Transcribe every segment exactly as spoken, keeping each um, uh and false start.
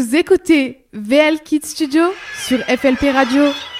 Vous écoutez V L Kids Studio sur F L P Radio.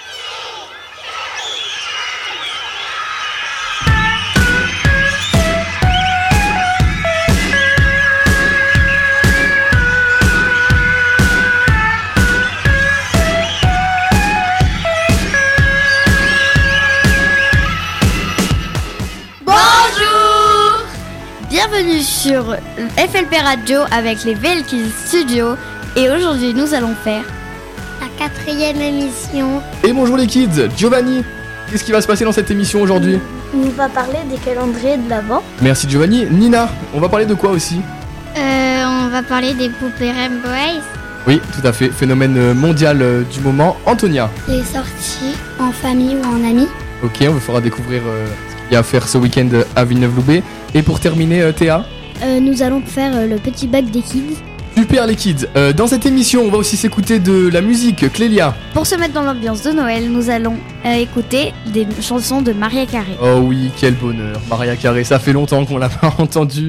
Bienvenue sur F L P Radio avec les V L Kids Studio et aujourd'hui nous allons faire la quatrième émission. Et bonjour les kids, Giovanni, qu'est-ce qui va se passer dans cette émission aujourd'hui ? On va parler des calendriers de l'Avent. Merci Giovanni. Nina, on va parler de quoi aussi ? Euh, on va parler des poupées Rainbow Eyes. Oui, tout à fait, phénomène mondial euh, du moment. Antonia. Les sorties en famille ou en amis. Ok, on vous fera découvrir euh, ce qu'il y a à faire ce week-end à Villeneuve-Loubet. Et pour terminer, euh, Théa euh, Nous allons faire euh, le petit bac des kids. Super les kids. Euh, dans cette émission, on va aussi s'écouter de la musique. Clélia. Pour se mettre dans l'ambiance de Noël, nous allons euh, écouter des chansons de Mariah Carey. Oh oui, quel bonheur. Mariah Carey, ça fait longtemps qu'on l'a pas entendu.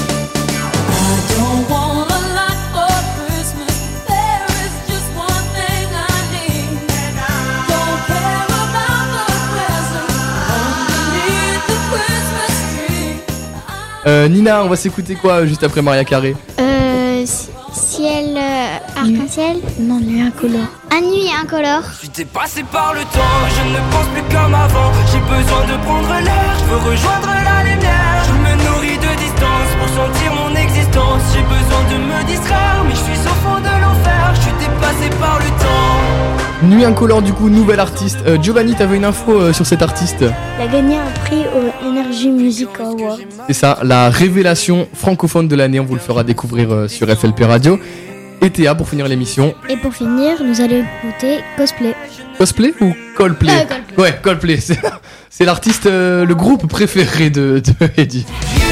Euh, Nina, on va s'écouter quoi juste après Mariah Carey ? Euh, ciel euh, arc-en-ciel ? Non, nuit incolore. Un nuit incolore. Je suis dépassé par le temps, je ne pense plus comme avant. J'ai besoin de prendre l'air, je veux rejoindre la lumière. Je me nourris de distance pour sentir mon existence. J'ai besoin de me distraire, mais je suis au fond de l'enfer. Je suis dépassé par le temps. Nuit incolore du coup, nouvelle artiste. Euh, Giovanni, t'avais une info euh, sur cette artiste ? Elle a gagné un prix au Energy Music Award. C'est ça, la révélation francophone de l'année, on vous le fera découvrir euh, sur F L P Radio. Et Théa pour finir l'émission. Et pour finir, nous allons écouter Cosplay. Cosplay ou Coldplay ? Euh, Coldplay. Ouais, Coldplay, c'est, c'est l'artiste, euh, le groupe préféré de, de Eddie.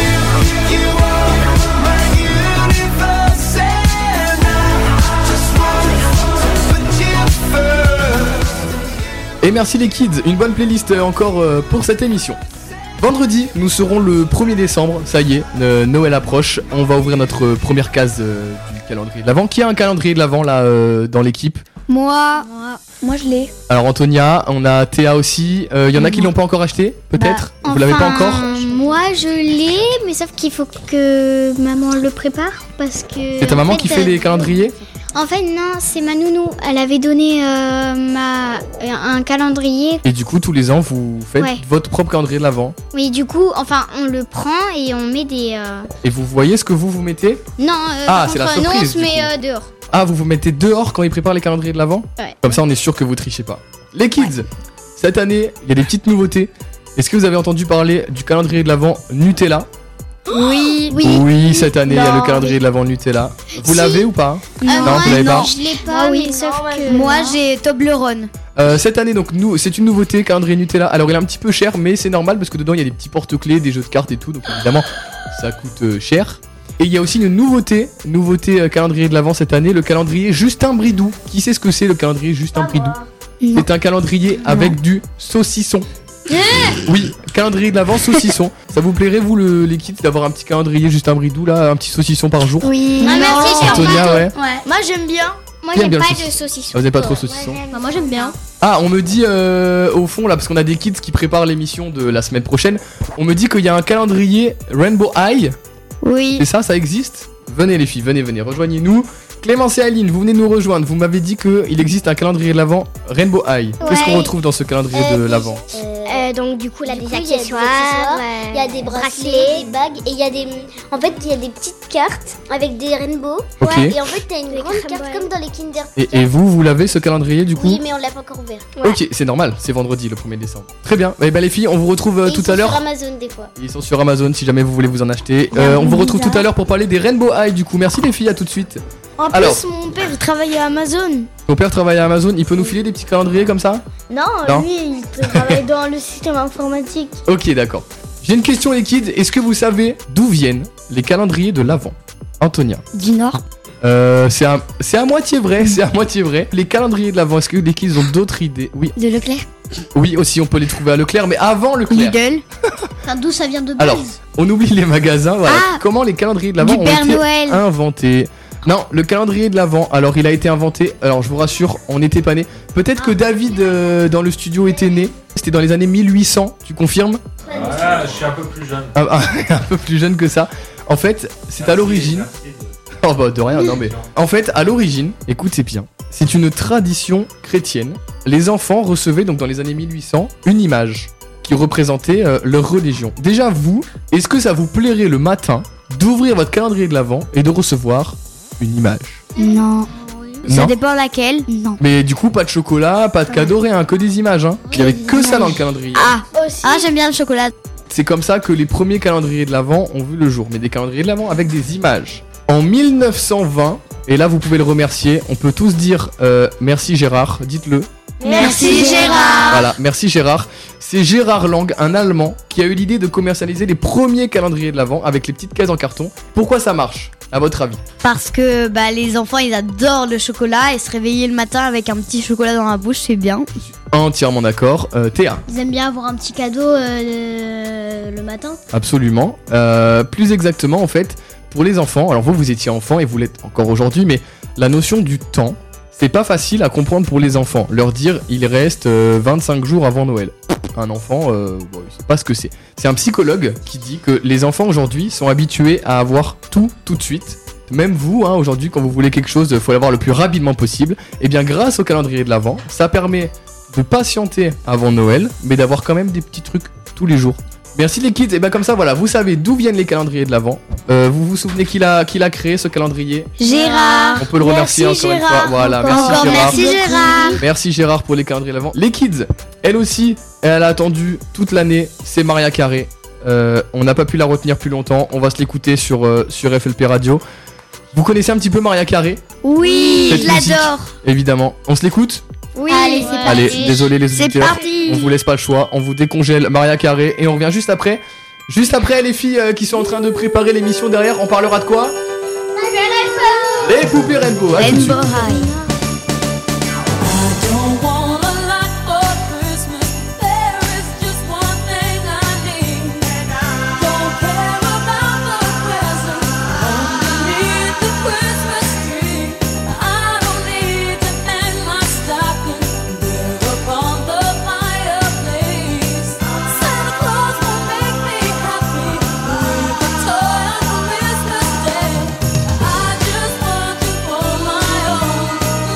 Et merci les kids, une bonne playlist encore pour cette émission. Vendredi, nous serons le premier décembre, ça y est, euh, Noël approche. On va ouvrir notre première case euh, du calendrier de l'Avent. Qui a un calendrier de l'Avent là euh, dans l'équipe ? Moi, Moi, Moi je l'ai. Alors Antonia, on a Théa aussi. Il euh, y en a qui l'ont pas encore acheté, peut-être ? Bah, Vous l'avez pas encore ? Moi je l'ai, mais sauf qu'il faut que maman le prépare parce que. C'est ta maman en qui fait, fait euh, les calendriers ? En fait, non, c'est ma nounou. Elle avait donné euh, ma, un calendrier. Et du coup, tous les ans, vous faites Ouais. votre propre calendrier de l'Avent. Oui, du coup, enfin, on le prend et on met des. Euh... Et vous voyez ce que vous vous mettez ? Non, euh, Ah, par c'est la contre, nous, on surprise, se du met coup. euh, dehors. Ah, vous vous mettez dehors quand ils préparent les calendriers de l'Avent ? Ouais. Comme ça, on est sûr que vous trichez pas. Les kids, cette année, il y a des petites nouveautés. Est-ce que vous avez entendu parler du calendrier de l'Avent Nutella ? oui, Oui. Oui, cette année, il y a le Non. calendrier de l'Avent Nutella. Vous Si. l'avez ou pas ? Euh, Non, moi, vous l'avez non, pas je l'ai pas, Ah oui. mais sauf Non, que. moi j'ai Toblerone. Euh, cette année, donc, nous, c'est une nouveauté, calendrier Nutella. Alors, il est un petit peu cher, mais c'est normal parce que dedans, il y a des petits porte-clés, des jeux de cartes et tout. Donc, évidemment, ça coûte euh, cher. Et il y a aussi une nouveauté, nouveauté euh, calendrier de l'Avent cette année, le calendrier Justin Bridou. Qui sait ce que c'est le calendrier Justin Bridou ? Non. C'est un calendrier avec du saucisson. Oui, calendrier de l'Avent saucisson. Ça vous plairait, vous, le, les kids, d'avoir un petit calendrier Justin Bridou, là, un petit saucisson par jour ? Oui. Non, merci, j'aime Antonia, pas. ouais. Ouais. Moi j'aime bien. Moi, J'aime j'aime bien pas le de saucisson. saucisson. Vous n'avez pas trop saucisson ? Bah, moi j'aime bien. Ah, on me dit euh, au fond là, parce qu'on a des kids qui préparent l'émission de la semaine prochaine, on me dit qu'il y a un calendrier Rainbow High. Oui. C'est ça, ça existe ? Venez les filles, venez, venez, rejoignez-nous. Clémence et Aline, vous venez nous rejoindre. Vous m'avez dit qu'il existe un calendrier de l'Avent Rainbow High. Qu'est-ce qu'on Ouais. retrouve dans ce calendrier Euh, de des- l'Avent ? Euh, donc du coup là Du des coup, il y a des accessoires, accessoires, il y a des bracelets, des bagues et il y a des en fait il y a des petites cartes avec des rainbows. Ok. Ouais, et en fait t'as une Des grande carte Rainbow. comme dans les Kinder. Et, et vous, vous l'avez ce calendrier du coup ? Oui, mais on l'a pas encore ouvert. Ok, c'est normal, c'est vendredi le premier décembre. Très bien, et bah les filles, on vous retrouve euh, Et ils tout sont à l'heure. sur Amazon des fois. Ils sont sur Amazon si jamais vous voulez vous en acheter. Euh, on vous retrouve tout à l'heure pour parler des Rainbow High du coup. Merci les filles, à tout de suite. En Alors. plus mon père il travaille à Amazon. Ton père travaille à Amazon, il peut nous filer des petits calendriers comme ça ? Non, Non. lui, il travaille dans le système informatique. Ok, d'accord. J'ai une question les kids, est-ce que vous savez d'où viennent les calendriers de l'Avent ? Antonia. Du Nord. Euh, c'est à, c'est à moitié vrai, c'est à moitié vrai. Les calendriers de l'Avent, est-ce que les kids ont d'autres idées ? Oui, De Leclerc. oui aussi on peut les trouver à Leclerc, mais avant Leclerc. Lidl. Enfin, d'où ça vient de base. Alors, on oublie les magasins, voilà. Ah, Comment les calendriers de l'Avent du ont Père été Noël. inventés ? Non, le calendrier de l'Avent, alors il a été inventé, alors je vous rassure, on n'était pas né. Peut-être que David euh, dans le studio était né, c'était dans les années mille huit cents, tu confirmes? Ouais, je suis un peu plus jeune. Ah, ah, un peu plus jeune que ça. En fait, c'est à l'origine... Oh bah de rien, non mais... En fait, à l'origine, écoute c'est bien, c'est une tradition chrétienne. Les enfants recevaient donc dans les années mille huit cents une image qui représentait euh, leur religion. Déjà vous, est-ce que ça vous plairait le matin d'ouvrir votre calendrier de l'Avent et de recevoir une image? Non. Ça Non. dépend laquelle. Non. Mais du coup, pas de chocolat, pas de cadeau, rien, que des images. Hein. Il y avait que ça dans le calendrier. Ah, Aussi. ah j'aime bien le chocolat. C'est comme ça que les premiers calendriers de l'Avent ont vu le jour. Mais des calendriers de l'Avent avec des images. En mille neuf cent vingt, et là vous pouvez le remercier, on peut tous dire euh, merci Gérard, dites-le. Merci Gérard. Voilà, merci Gérard. C'est Gérard Lang, un Allemand, qui a eu l'idée de commercialiser les premiers calendriers de l'Avent avec les petites cases en carton. Pourquoi ça marche, à votre avis? Parce que bah, les enfants ils adorent le chocolat et se réveiller le matin avec un petit chocolat dans la bouche c'est bien. Entièrement d'accord. Euh, Théa? Ils aiment bien avoir un petit cadeau euh, le... le matin. Absolument. Euh, plus exactement, en fait, pour les enfants, alors vous, vous étiez enfant et vous l'êtes encore aujourd'hui, mais la notion du temps, c'est pas facile à comprendre pour les enfants. Leur dire, il reste euh, vingt-cinq jours avant Noël. Un enfant, euh, bon, il sait pas ce que c'est. C'est un psychologue qui dit que les enfants aujourd'hui sont habitués à avoir tout, tout de suite. Même vous, hein, aujourd'hui, quand vous voulez quelque chose, il faut l'avoir le plus rapidement possible. Et bien, grâce au calendrier de l'Avent, ça permet de patienter avant Noël, mais d'avoir quand même des petits trucs tous les jours. Merci les kids, et bien comme ça voilà, vous savez d'où viennent les calendriers de l'Avent. Euh, vous vous souvenez qui l'a, qui l'a créé ce calendrier? Gérard. On peut le remercier Merci, encore une Gérard. fois. Voilà, Encore. merci Encore Gérard. merci Gérard. Merci Gérard pour les calendriers de l'Avent. Les kids, elle aussi, elle a attendu toute l'année, c'est Maria Carré. Euh, on n'a pas pu la retenir plus longtemps, on va se l'écouter sur, euh, sur F L P Radio. Vous connaissez un petit peu Maria Carré? Oui, Cette je musique. l'adore. Évidemment. On se l'écoute? Oui. Allez, c'est Allez, parti. désolé les C'est auditeurs. parti. On vous laisse pas le choix, on vous décongèle Maria Carré et on revient juste après. Juste après les filles euh, qui sont en train de préparer l'émission derrière, on parlera de quoi? Les poupées Rainbow. À tout de suite. Rainbow High. Don't want a lot for Christmas. There is just one thing I need. Don't care about the presents underneath the Christmas tree. I don't need to hang my stocking there upon the fireplace. Santa Claus will make me happy with a toy on Christmas Day. I just want to hold my own.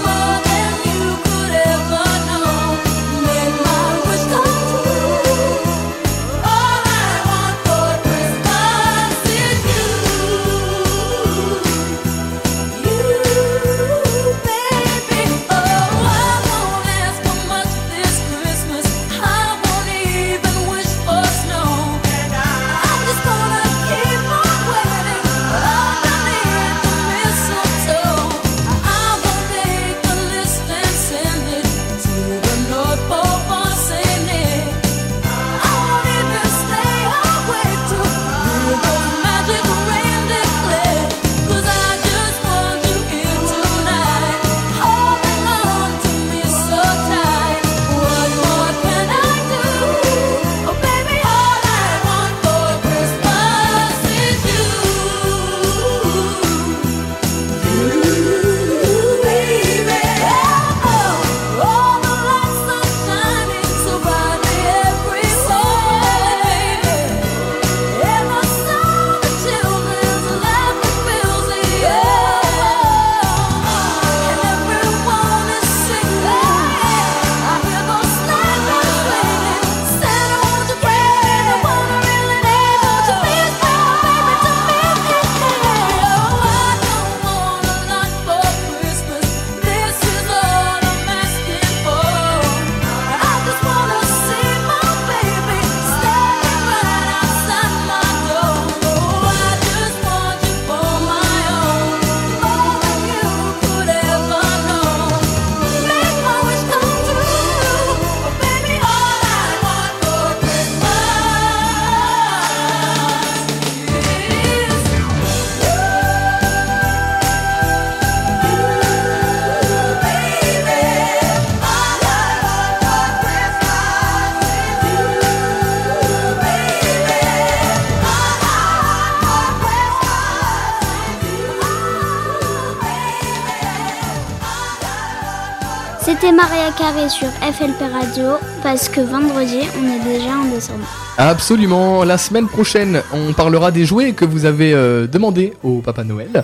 C'était Maria Carré sur F L P Radio parce que vendredi, on est déjà en décembre. Absolument. La semaine prochaine, on parlera des jouets que vous avez euh, demandé au Papa Noël.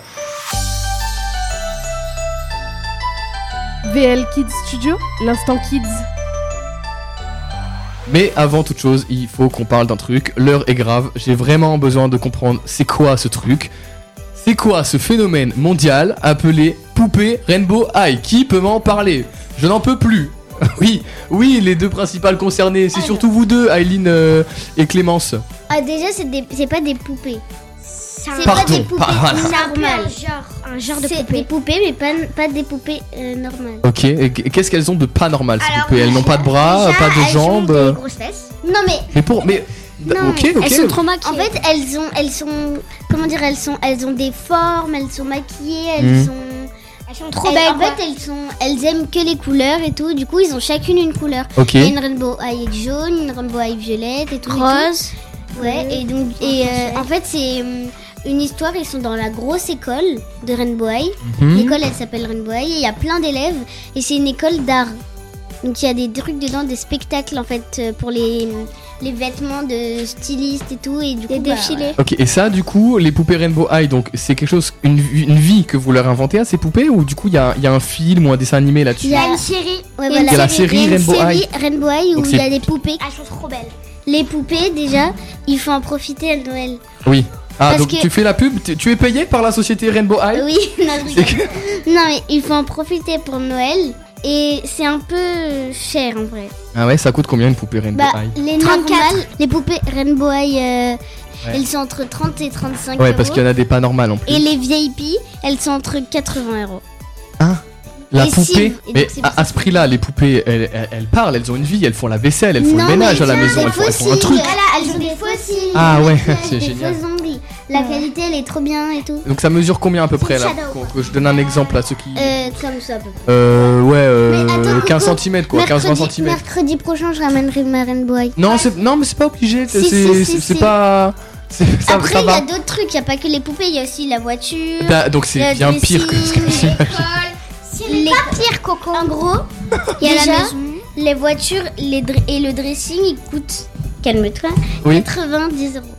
V L Kids Studio, l'instant kids. Mais avant toute chose, il faut qu'on parle d'un truc. L'heure est grave. J'ai vraiment besoin de comprendre c'est quoi ce truc. C'est quoi ce phénomène mondial appelé poupée Rainbow High? Qui peut m'en parler? Je n'en peux plus. Oui, oui, les deux principales concernées. C'est surtout vous deux, Aileen euh, et Clémence. Ah, déjà, c'est, des... c'est pas des poupées. C'est Pardon, pas des poupées par- voilà. normales. Genre, un genre de C'est poupée. des poupées, mais pas, pas des poupées euh, normales. Ok, et qu'est-ce qu'elles ont de pas normal ces Alors, poupées? Elles n'ont pas de bras, déjà, pas de elles jambes. ont des grosses fesses. Non, mais Mais pour, mais Non, ok, ok. Elles sont trop maquillées. en fait, elles ont, elles sont, comment dire, elles sont, elles ont des formes, elles sont maquillées, elles Mhm. sont, Elles sont trop elles- belles. En quoi. fait, elles sont, elles aiment que les couleurs et tout. Du coup, ils ont chacune une couleur. Ok. Il y a une Rainbow High jaune, une Rainbow High violette et tout. et tout. Rose. Ouais. Et donc, et euh, en fait, c'est hum, une histoire. Ils sont dans la grosse école de Rainbow High. Mhm. L'école, elle s'appelle Rainbow High. Et il y a plein d'élèves. Et c'est une école d'art. Donc il y a des trucs dedans, des spectacles en fait euh, pour les, les vêtements de stylistes et tout. Et du Des coup, bah, défilés. Ok, et ça, du coup, les poupées Rainbow High, donc c'est quelque chose, une, vie- une vie que vous leur inventez à ces poupées, ou du coup il y a, il y a un film ou un dessin animé là-dessus? Il y a une série. Ouais, Il y a une voilà. Il y a la série Il y a une Rainbow série High. Rainbow High où Donc il y c'est- a des poupées. Elles sont trop belles. Les poupées, déjà, il faut en profiter à Noël. Oui. Ah, Parce donc que- tu fais la pub, tu tu es payé par la société Rainbow High? Oui, non, je C'est rigole. Non, mais il faut en profiter pour Noël. Et c'est un peu cher en vrai. Ah ouais, ça coûte combien une poupée Rainbow Bah, High? les trente-quatre. normales, les poupées Rainbow High, euh, Ouais. elles sont entre trente et trente-cinq Ouais, euros. parce qu'il y en a des pas normales en plus. Et les V I P, elles sont entre quatre-vingts euros. La et poupée, si, et donc mais c'est à, pour à ce prix-là, les poupées, elles, elles, elles parlent, elles ont une vie, elles font la vaisselle, elles font Non, le ménage mais à la tiens, maison, des elles font, elles font un fossiles. truc. Voilà, elles ont des fossiles. Ah ouais, Elles ont c'est des génial. faux ongles. La qualité, elle est trop bien et tout. Donc ça mesure combien à peu près là? Shadow. Qu'on- Que je donne un exemple à ceux qui. Euh, comme ça à peu près. Euh, ouais, euh, Mais attends, quinze Coco, centimètres quoi, quinze vingt Mercredi, centimètres. mercredi prochain, je ramènerai ma Rainbow High. Non, c'est non, mais c'est pas obligé. Si, c'est si, si, c'est- c'est si. pas. c'est- Ça, Après, ça il y va. a d'autres trucs. Il n'y a pas que les poupées, il y a aussi la voiture. Da- donc c'est le bien pire que ce que dressing, j'imagine. les pire, Coco. En gros, il y a Déjà, la maison, les voitures les dr- et le dressing, ils coûtent, calme-toi, Oui. quatre-vingt-dix euros.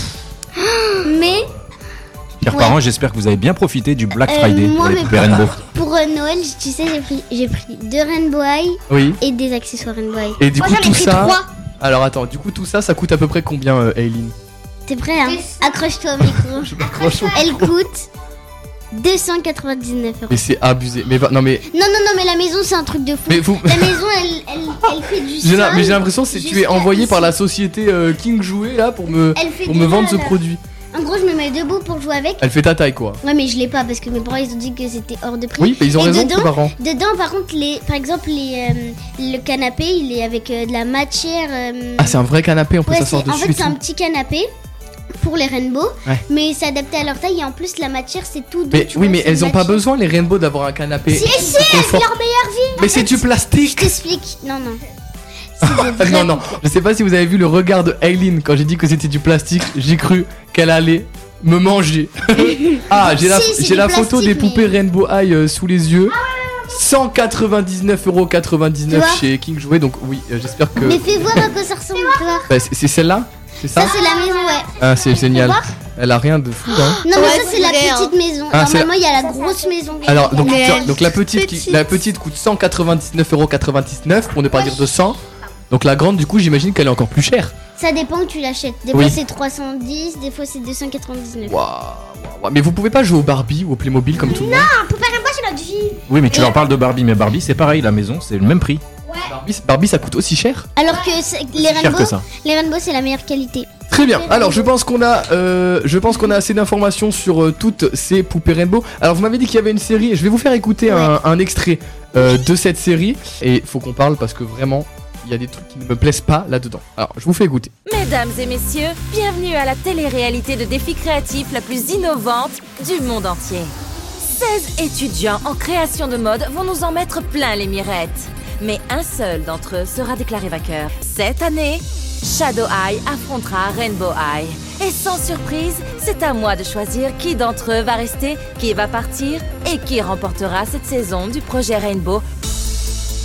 Mais Chers Ouais. parents, j'espère que vous avez bien profité du Black Euh, Friday moi, pour les mes poupées parents- Rainbow. pour euh, Noël, tu sais, j'ai pris, j'ai pris deux Rainbow High Oui. et des accessoires Rainbow High. Et du Moi, coup j'en ai tout pris ça. trois. Alors attends, du coup tout ça, ça coûte à peu près combien, euh, Aileen? T'es prêt, hein? Accroche-toi au micro. Je m'accroche au Elle micro. coûte deux cent quatre-vingt-dix-neuf euros. Mais c'est abusé. Mais va- non mais Non, non, non, mais la maison, c'est un truc de fou. mais vous. La maison, elle, elle, elle fait du J'ai la- sol. mais j'ai l'impression que c'est- tu es jusqu'à envoyé par ici. la société euh, King Jouet là pour me Elle fait pour de me là vendre à ce là. produit. En gros, je me mets debout pour jouer avec. Elle fait ta taille quoi. Ouais, mais je l'ai pas parce que mes parents ils ont dit que c'était hors de prix. Oui, mais ils ont Et raison, dedans, tes parents. Dedans, par contre, les, par exemple, les, euh, le canapé, il est avec euh, de la matière. euh, Ah, c'est un vrai canapé, en plus ouais, ça sort c'est- en dessus fait, et c'est un tout. petit canapé pour les rainbows, Ouais. mais c'est adapté à leur taille et en plus, la matière, c'est tout doux. Mais tu oui, vois, mais c'est elles ont pas matière. besoin les rainbows d'avoir un canapé. Si, si, confort. leur meilleure vie. Mais c'est du Je plastique. t'explique. Non, non. C'est des vrais Non, non, je sais pas si vous avez vu le regard de Aileen quand j'ai dit que c'était du plastique. J'ai cru qu'elle allait me manger. Ah, j'ai la, Si, c'est j'ai du la photo plastique, des poupées mais- Rainbow High euh, sous les yeux. cent quatre-vingt-dix-neuf euros quatre-vingt-dix-neuf Tu vois chez King Jouet. Donc, oui, euh, j'espère que. Mais fais voir à quoi ça ressemble, tu vois. Bah, c'est c'est celle-là? C'est ça? Ça, c'est la maison, ouais. Ah, c'est génial. Elle a rien de fou, hein. Non, mais Ouais, ça, c'est la c'est vrai, petite maison. Ah, c'est Normalement, il y a la grosse maison. Alors, donc, Mais tiens, elle donc la, est petite qui- petite. la petite coûte cent quatre-vingt-dix-neuf euros quatre-vingt-dix-neuf pour ne pas dire de cent. Donc la grande, du coup, j'imagine qu'elle est encore plus chère. Ça dépend où tu l'achètes. Des Oui. fois, c'est trois cent dix, des fois, c'est deux cent quatre-vingt-dix-neuf. Waouh, waouh, waouh. Mais vous pouvez pas jouer au Barbie ou au Playmobil comme tout le monde. Poupée Rainbow, c'est notre vie. Oui, mais tu leur parles de Barbie, mais Barbie c'est pareil, la maison c'est le même prix. Barbie, Barbie, ça coûte aussi cher. Alors que c'est- les C'est cher rainbows, que ça. les rainbows, c'est la meilleure qualité. Très bien. Alors, je pense qu'on a, euh, je pense qu'on a assez d'informations sur euh, toutes ces poupées Rainbow. Alors, vous m'avez dit qu'il y avait une série. Et je vais vous faire écouter un, un extrait euh, de cette série. Et faut qu'on parle parce que vraiment, il y a des trucs qui ne me plaisent pas là-dedans. Alors, je vous fais écouter. Mesdames et messieurs, bienvenue à la télé-réalité de défis créatifs la plus innovante du monde entier. seize étudiants en création de mode vont nous en mettre plein les mirettes. Mais un seul d'entre eux sera déclaré vainqueur. Cette année, Shadow Eye affrontera Rainbow Eye. Et sans surprise, c'est à moi de choisir qui d'entre eux va rester, qui va partir et qui remportera cette saison du projet Rainbow.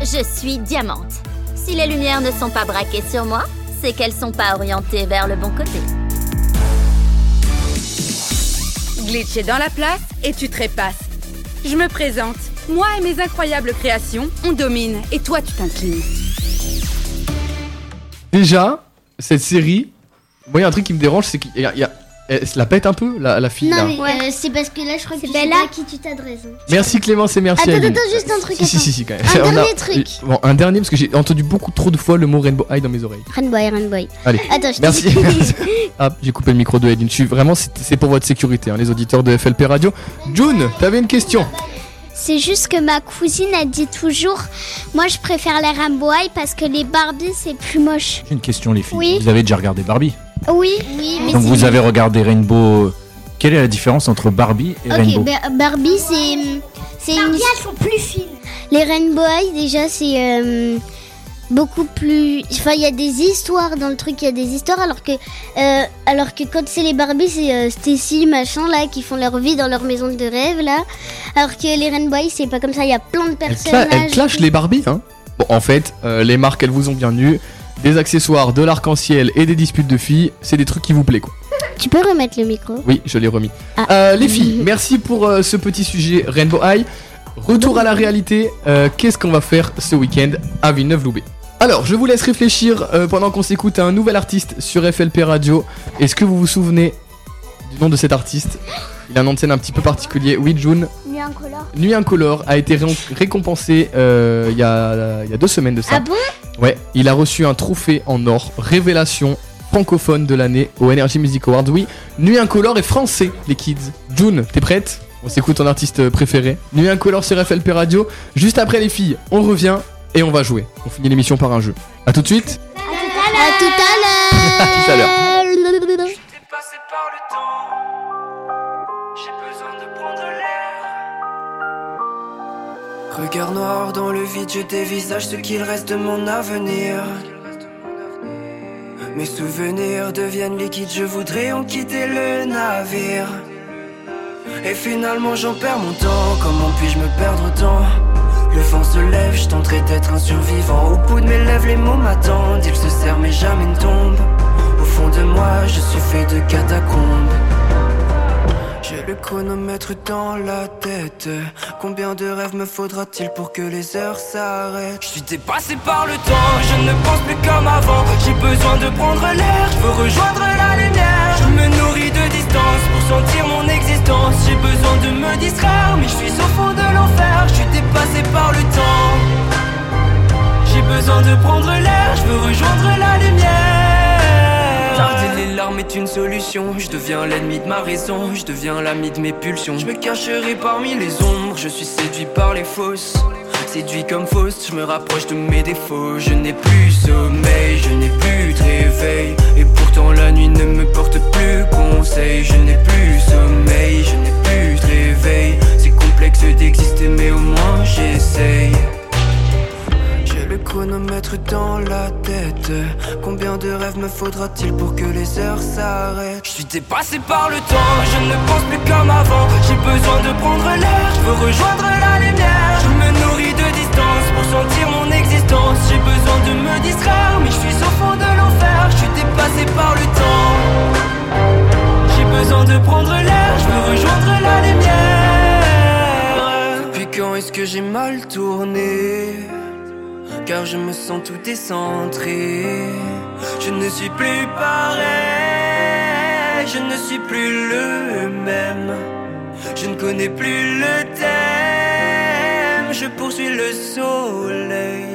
Je suis Diamante. Si les lumières ne sont pas braquées sur moi, c'est qu'elles sont pas orientées vers le bon côté. Glitch est dans la place et tu trépasses. Je me présente. Moi et mes incroyables créations, on domine et toi tu t'inclines. Déjà, cette série, moi, il y a un truc qui me dérange, c'est qu'il y a. il y a- Elle se la pète un peu, la, la fille Non, là. mais euh, c'est parce que là, je crois que C'est tu sais Bella. pas à qui tu t'adresses. hein. Merci Clémence et merci Attends, Aline. attends, juste un truc, Si, si, attends. si, si, quand même. Un On a- dernier truc. Bon, un dernier, parce que j'ai entendu beaucoup trop de fois le mot Rainbow High dans mes oreilles. Rainboy, Rainboy. Allez, Attends, je te merci. dis- merci. Ah, j'ai coupé le micro de Aline. Je suis vraiment, c'est c'est pour votre sécurité, hein, les auditeurs de F L P Radio. June, t'avais une question. C'est juste que ma cousine a dit toujours, moi je préfère les Rainbow High parce que les Barbie c'est plus moche. J'ai une question, les filles. Oui. Vous avez déjà regardé Barbie? Oui, oui, mais Donc c'est- vous avez regardé Rainbow. Quelle est la différence entre Barbie et Ok, Rainbow? Bar- Barbie, c'est. c'est une... elles sont plus fines. Les Rainbow High, déjà, c'est euh, beaucoup plus. Enfin, il y a des histoires dans le truc, il y a des histoires, alors que, euh, alors que quand c'est les Barbie, c'est euh, Stacy, machin, là, qui font leur vie dans leur maison de rêve, là. Alors que les Rainbow High, c'est pas comme ça, il y a plein de Elle, cla- personnages. elle clash les Barbies, hein. Bon, en fait, euh, les marques, elles vous ont bien eu. Des accessoires, de l'arc-en-ciel et des disputes de filles, c'est des trucs qui vous plaisent, quoi. Tu peux remettre le micro? Oui, je l'ai remis. Ah. Euh, les filles, merci pour euh, ce petit sujet Rainbow High. Retour à la réalité, euh, qu'est-ce qu'on va faire ce week-end à Villeneuve-Loubet? Alors, je vous laisse réfléchir euh, pendant qu'on s'écoute un nouvel artiste sur F L P Radio. Est-ce que vous vous souvenez du nom de cet artiste? Il a un nom de scène un petit peu particulier. Oui, June. Nuit incolore. Nuit Incolore a été ré- récompensé euh, il y, a, il y a deux semaines de ça. Ah bon? Ouais, il a reçu un trophée en or, révélation francophone de l'année au Energy Music Awards. Oui, Nuit Incolore est français, les kids. June, t'es prête? On s'écoute ton artiste préféré. Nuit Incolore sur F L P Radio. Juste après les filles, on revient et on va jouer. On finit l'émission par un jeu. A tout de suite. À tout à l'heure! À tout à l'heure. J'étais passé par le temps, j'ai besoin de prendre l'air. Regard noir dans le vide, je dévisage ce qu'il reste de mon avenir. Mes souvenirs deviennent liquides, je voudrais en quitter le navire. Et finalement j'en perds mon temps, comment puis-je me perdre autant? Le vent se lève, je tenterai d'être un survivant. Au bout de mes lèvres, les mots m'attendent. Ils se serrent mais jamais ne tombent. Au fond de moi, je suis fait de catacombes. J'ai le chronomètre dans la tête. Combien de rêves me faudra-t-il pour que les heures s'arrêtent? Je suis dépassé par le temps, je ne pense plus comme avant. J'ai besoin de prendre l'air, je veux rejoindre la lumière. Je me nourris de distance pour sentir mon existence. J'ai besoin de me distraire, mais je suis au fond de l'enfer. Je suis dépassé par le temps. J'ai besoin de prendre l'air, je veux rejoindre la lumière. Garder les larmes est une solution. Je deviens l'ennemi de ma raison, je deviens l'ami de mes pulsions. Je me cacherai parmi les ombres, je suis séduit par les fausses. Séduit comme fausse, je me rapproche de mes défauts. Je n'ai plus sommeil, je n'ai plus de réveil. Et pourtant la nuit ne me porte plus conseil. Je n'ai plus sommeil, je n'ai plus de réveil. C'est complexe d'exister mais au moins j'essaye. J'ai le chronomètre dans la tête. Combien de rêves me faudra-t-il pour que les heures s'arrêtent? Je suis dépassé par le temps, je ne pense plus comme avant. J'ai besoin de prendre l'air, je veux rejoindre la lumière. Je me nourris de distance pour sentir mon existence. J'ai besoin de me distraire, mais je suis au fond de l'enfer. Je suis dépassé par le temps. J'ai besoin de prendre l'air, je veux rejoindre la lumière. Depuis quand est-ce que j'ai mal tourné? Car je me sens tout décentré. Je ne suis plus pareil, je ne suis plus le même. Je ne connais plus le thème, je poursuis le soleil.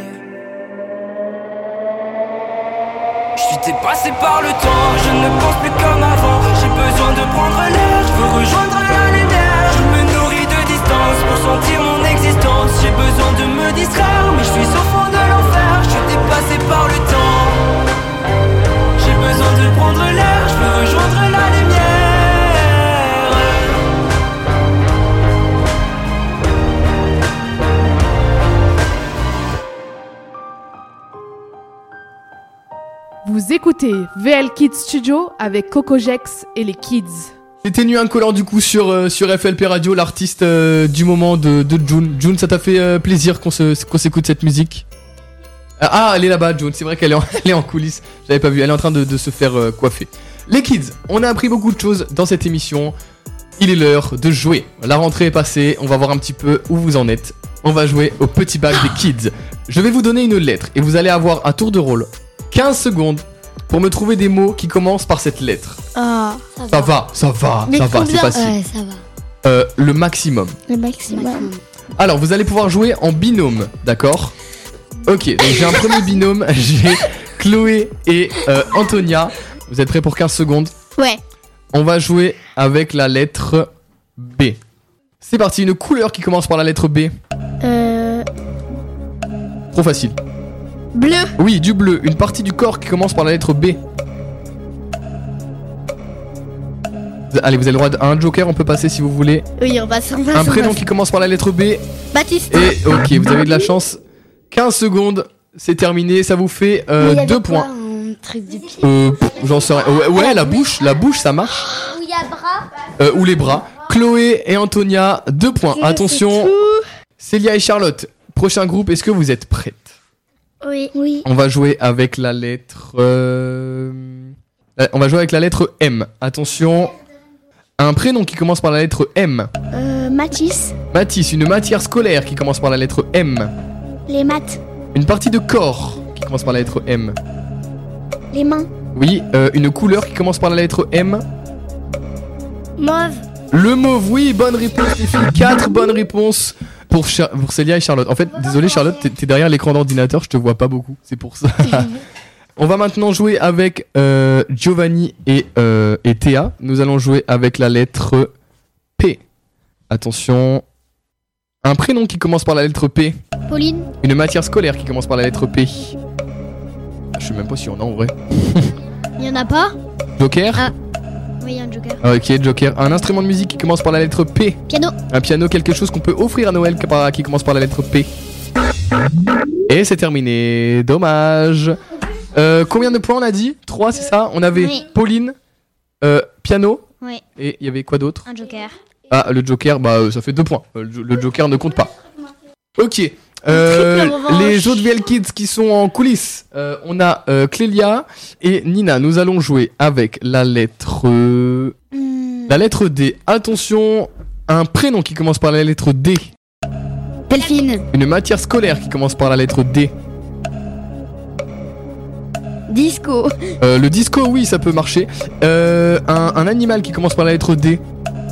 Je suis dépassé par le temps, je ne pense plus comme avant. J'ai besoin de prendre l'air, je veux rejoindre la lumière. Je me nourris de distance pour sentir mon existence. J'ai besoin de me distraire, mais je suis au fond de l'enfer. Je suis dépassé par le temps. J'ai besoin de prendre l'air, je veux rejoindre la lumière. Vous écoutez V L Kids Studio avec Coco Jex et les Kids. C'était nu incollant du coup sur, euh, sur F L P Radio, l'artiste euh, du moment de, de June. June, ça t'a fait euh, plaisir qu'on se, qu'on s'écoute cette musique? Ah, elle est là-bas, June, c'est vrai qu'elle est en, elle est en coulisses, j'avais pas vu, elle est en train de, de se faire euh, coiffer. Les kids, on a appris beaucoup de choses dans cette émission. Il est l'heure de jouer. La rentrée est passée, on va voir un petit peu où vous en êtes. On va jouer au petit bac des kids. Je vais vous donner une lettre et vous allez avoir à tour de rôle quinze secondes pour me trouver des mots qui commencent par cette lettre. Ah, Ça va, ça va, Mais ça va, c'est combien facile. Ouais, ça va. Euh, le maximum. Le maximum. Alors, vous allez pouvoir jouer en binôme, d'accord? Ok, donc j'ai un premier binôme, j'ai Chloé et euh, Antonia. Vous êtes prêts pour quinze secondes? Ouais. On va jouer avec la lettre B. C'est parti, une couleur qui commence par la lettre B. Euh. Trop facile. Bleu. Oui, du bleu. Une partie du corps qui commence par la lettre B. Allez, vous avez le droit à un joker, on peut passer si vous voulez. Oui, on va sur Un prénom qui commence par la lettre B. Baptiste. Et ok, vous avez de la chance. quinze secondes, c'est terminé, ça vous fait euh, deux points. Un truc du pied. Euh, pff, j'en sais rien. Ouais, ouais, la bouche, la bouche, ça marche. Où il y a bras. Euh, ou les bras. Chloé et Antonia, deux points. Attention. Célia et Charlotte, prochain groupe, est-ce que vous êtes prêtes? Oui. Oui. On va jouer avec la lettre. euh, On va jouer avec la lettre M. Attention. Un prénom qui commence par la lettre M. Euh, Mathis. Mathis, une matière scolaire qui commence par la lettre M. Les maths. Une partie de corps qui commence par la lettre M. Les mains. Oui, euh, une couleur qui commence par la lettre M. Mauve. Le mauve, oui, bonne réponse les filles. Quatre bonnes réponses pour, Char- pour Célia et Charlotte. En fait, désolé Charlotte, t'es, t'es derrière l'écran d'ordinateur, je te vois pas beaucoup, c'est pour ça. On va maintenant jouer avec euh, Giovanni et, euh, et Théa. Nous allons jouer avec la lettre P. Attention. Un prénom qui commence par la lettre P. Pauline. Une matière scolaire qui commence par la lettre P. Je sais même pas si on a en vrai. Il y en a pas. Joker. Ah. Oui, il y a un joker. Ah, ok, Joker. Un instrument de musique qui commence par la lettre P. Piano. Un piano, quelque chose qu'on peut offrir à Noël qui par- qui commence par la lettre P. Et c'est terminé. Dommage. Euh, combien de points on a dit? trois, c'est ça? On avait Oui. Pauline, euh, piano, Oui. et il y avait quoi d'autre? Un joker. Ah, le Joker, bah euh, ça fait deux points. Euh, le, le Joker ne compte pas. Ok. Euh, Triple revanche. les autres V L Kids qui sont en coulisses, euh, on a euh, Clélia et Nina. Nous allons jouer avec la lettre euh, la lettre D. Attention, un prénom qui commence par la lettre D. Delphine. Une matière scolaire qui commence par la lettre D. Disco. Euh, le disco, oui, ça peut marcher. Euh, un, un animal qui commence par la lettre D.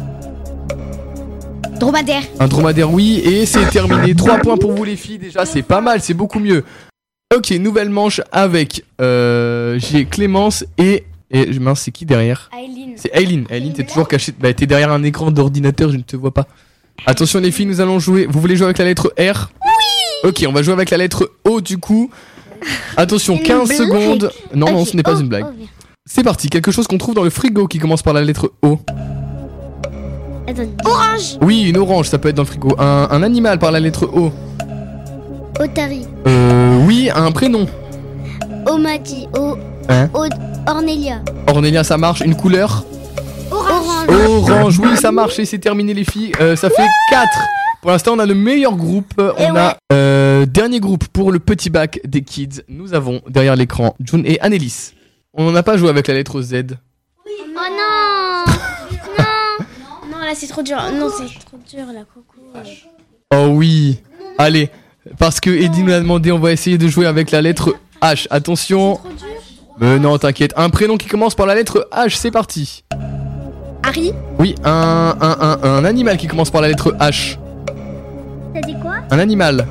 Dromadaire. Un dromadaire, oui. Et c'est terminé. trois points pour vous, les filles. Déjà, c'est pas mal, c'est beaucoup mieux. Ok, nouvelle manche avec. Euh, j'ai Clémence et. Et mince, c'est qui derrière? Aileen. C'est Aileen. Aileen, t'es toujours cachée. Bah, t'es derrière un écran d'ordinateur, je ne te vois pas. Attention, les filles, nous allons jouer. Vous voulez jouer avec la lettre R? Oui. Ok, on va jouer avec la lettre O du coup. Attention, quinze secondes. Non, non, Ok. ce n'est pas Oh, une blague. oh, bien. C'est parti, quelque chose qu'on trouve dans le frigo qui commence par la lettre O. Attends. Orange. Oui, une orange, ça peut être dans le frigo. Un, un animal par la lettre O. Otari. Euh, oui, un prénom. Omati. O. Hein? O. Ornelia. Ornelia, ça marche. Une couleur. Orange. Orange, oui, ça marche et c'est terminé, les filles. Euh, ça fait quatre. Pour l'instant, on a le meilleur groupe. On Et a euh, dernier groupe pour le petit bac des kids. Nous avons derrière l'écran June et Annelise. On n'a pas joué avec la lettre Z. Oh non. Non. Non, là c'est trop dur. Non, c'est trop dur la coco. Oh oui. Allez, parce que Eddie nous a demandé, on va essayer de jouer avec la lettre H. Attention. Mais non, t'inquiète. Un prénom qui commence par la lettre H, c'est parti. Harry. Oui, un, un, un, un animal qui commence par la lettre H. T'as dit quoi? Un animal.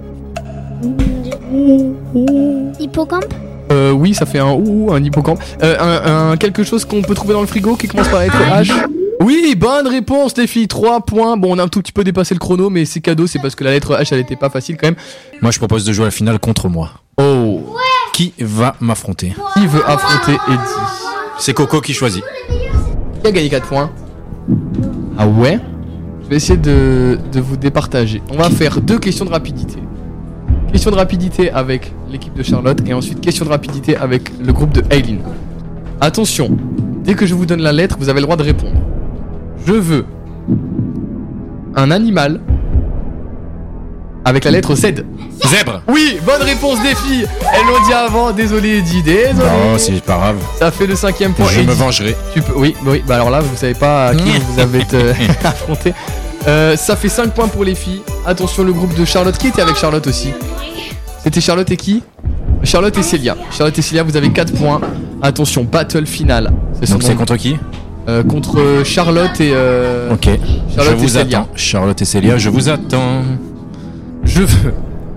Hippocampe. Euh, oui, ça fait un ou, un hippocampe. Euh, un, un quelque chose qu'on peut trouver dans le frigo qui commence par la lettre H. Oui, bonne réponse, les filles. trois points. Bon, on a un tout petit peu dépassé le chrono, mais c'est cadeau, c'est parce que la lettre H, elle était pas facile quand même. Moi, je propose de jouer à la finale contre moi. Oh. Qui va m'affronter? Qui veut affronter Eddie? C'est Coco qui choisit. Qui a gagné quatre points? Ah ouais? Je vais essayer de, de vous départager. On va faire deux questions de rapidité. Question de rapidité avec l'équipe de Charlotte et ensuite question de rapidité avec le groupe de Aileen. Attention, dès que je vous donne la lettre, vous avez le droit de répondre. Je veux un animal avec la lettre Z. Zèbre. Oui, bonne réponse des filles. Elles l'ont dit avant, désolé Eddie, désolé. Non, c'est pas grave. Ça fait le cinquième point. Je Eddie, me vengerai. Tu peux, oui, oui, bah alors là, vous savez pas à qui vous avez euh, affronté. Euh, ça fait cinq points pour les filles. Attention, le groupe de Charlotte, qui était avec Charlotte aussi. C'était Charlotte et qui? Charlotte et Célia. Charlotte et Célia, vous avez quatre points. Attention, battle final. C'est Donc c'est contre qui? euh, Contre Charlotte et euh, Ok. Charlotte je vous et Célia. attends. Charlotte et Célia, je vous attends. Je veux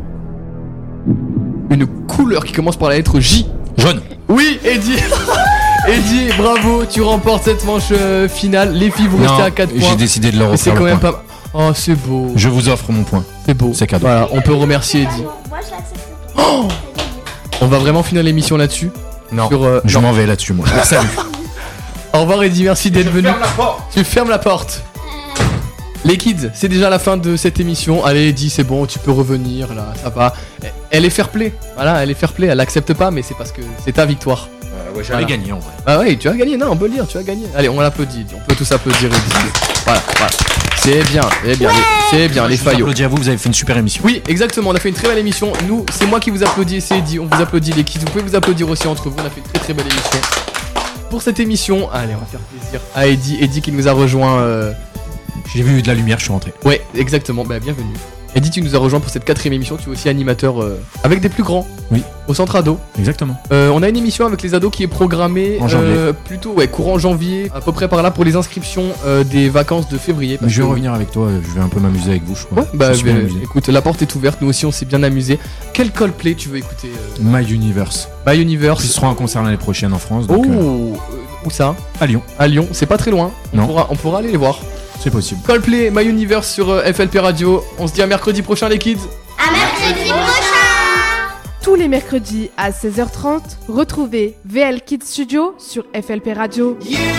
une couleur qui commence par la lettre J. Jaune. Oui, Eddie. Eddie, bravo, tu remportes cette manche euh, finale. Les filles, vous Non, restez à quatre points. j'ai décidé de leur Mais c'est offrir quand le même point. pas. Oh, c'est beau. Je vous offre mon point. C'est beau. C'est cadeau. Voilà, on peut remercier Eddie. Moi, je l'accepte. Oh, on va vraiment finir l'émission là-dessus. Non, Sur, euh, je non. m'en vais là-dessus, moi. Salut. Au revoir Eddie, merci d'être venu. Ferme la porte. Tu fermes la porte. Les kids, c'est déjà la fin de cette émission. Allez Eddie, c'est bon, tu peux revenir là, ça va. Elle est fair play. Voilà, elle est fair play, elle accepte pas, mais c'est parce que c'est ta victoire. Euh, ouais, j'avais Voilà. gagné en vrai. Ah ouais, tu as gagné, non, on peut le dire, tu as gagné. Allez, on l'applaudit, Eddie. On peut tous applaudir Eddie. Voilà, voilà. C'est bien, c'est bien, les- c'est bien, les Je vous faillots. applaudis à vous, vous avez fait une super émission. Oui, exactement, on a fait une très belle émission. Nous, c'est moi qui vous applaudis et c'est Eddie. On vous applaudit les kids. Vous pouvez vous applaudir aussi entre vous. On a fait une très très belle émission. Pour cette émission, allez, on va faire plaisir à Eddie. Eddie qui nous a rejoint. Euh... J'ai vu de la lumière, je suis rentré. Ouais, exactement. Bah, bienvenue. Eddie, tu nous as rejoint pour cette quatrième émission. Tu es aussi animateur euh, avec des plus grands. Oui. Au centre ado. Exactement. Euh, on a une émission avec les ados qui est programmée En janvier. euh, plutôt ouais, courant janvier, à peu près par là pour les inscriptions euh, des vacances de février. Mais parce je vais que- revenir avec toi, je vais un peu m'amuser avec vous, je crois. Ouais, bah, Je me suis bien bah, amusé. écoute, la porte est ouverte. Nous aussi, on s'est bien amusé. Quel Coldplay tu veux écouter euh, My Universe. My Universe. Ils seront en concert l'année prochaine en France. Donc, Oh, euh, euh, où ça? à Lyon, À Lyon, c'est pas très loin. On Non. pourra, on pourra aller les voir. c'est possible. Coldplay, My Universe sur euh, F L P Radio. On se dit à mercredi prochain, les kids. À mercredi prochain. Tous les mercredis à seize heures trente, retrouvez V L Kids Studio sur F L P Radio.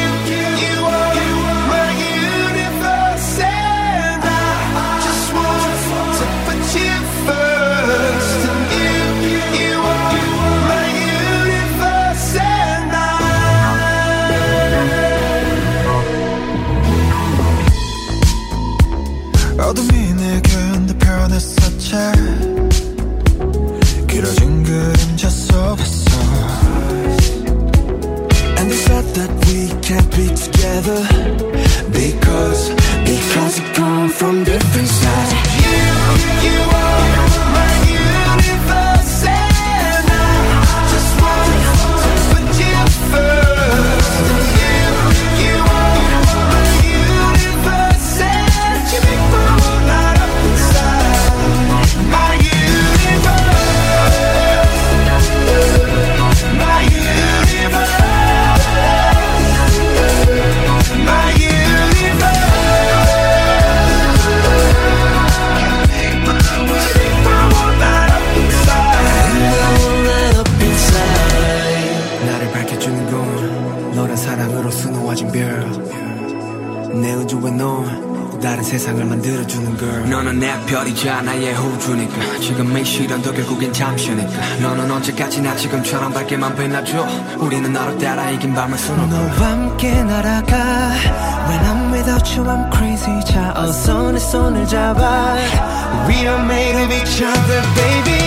어둠이 내겐 더 변했었지 길어진 그림자 속에서 And they said that we can't be together Because, because we come from different sides You, you are my universe And I just want to put you first You, you are my universe And you make my world light up inside My universe My universe My universe my world light up inside light up inside 나를 밝혀주는 건 너란 사랑으로 수놓아진 별내 우주에 넌 또 다른 세상을 만들어주는 girl 너는 내 별이자 나의 호주니까 지금 이 시련도 결국엔 잠시니까 너는 언제까지나 지금처럼 밝게만 빛나줘 우리는 너를 따라 이긴 밤을 수놓고 너와 함께 날아가 When I'm without you I'm crazy 자 어서 내 손을 잡아 We are made of each other baby